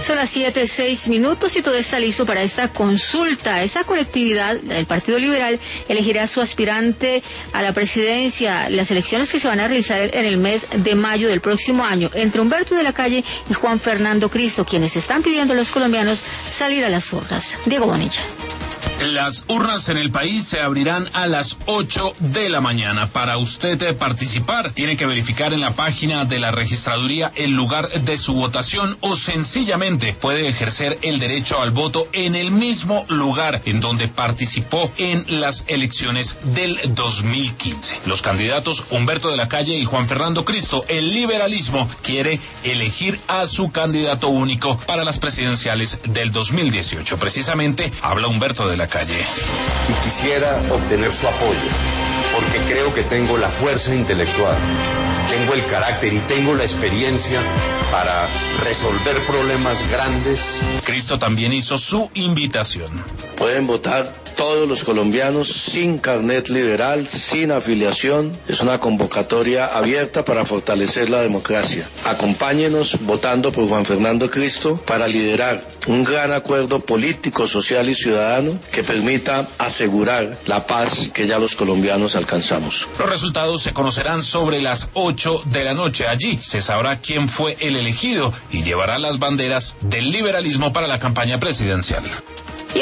Son las 7:06 y todo está listo para esta consulta. Esa colectividad, el Partido Liberal, elegirá su aspirante a la presidencia. Las elecciones que se van a realizar en el mes de mayo del próximo año entre Humberto de la Calle y Juan Fernando Cristo, quienes están pidiendo a los colombianos salir a las urnas. Diego Bonilla. Las urnas en el país se abrirán a las 8 de la mañana. Para usted participar, tiene que verificar en la página de la registraduría el lugar de su votación o sencillamente puede ejercer el derecho al voto en el mismo lugar en donde participó en las elecciones del 2015. Los candidatos Humberto de la Calle y Juan Fernando Cristo, el liberalismo quiere elegir a su candidato único para las presidenciales del 2018. Precisamente habla Humberto de la Calle. Y quisiera obtener su apoyo, porque creo que tengo la fuerza intelectual, tengo el carácter y tengo la experiencia para resolver problemas grandes. Cristo también hizo su invitación. Pueden votar todos los colombianos sin carnet liberal, sin afiliación. Es una convocatoria abierta para fortalecer la democracia. Acompáñenos votando por Juan Fernando Cristo para liderar un gran acuerdo político, social y ciudadano que permita asegurar la paz que ya los colombianos alcanzamos. Los resultados se conocerán sobre las 8 de la noche. Allí se sabrá quién fue el elegido y llevará las banderas del liberalismo para la campaña presidencial.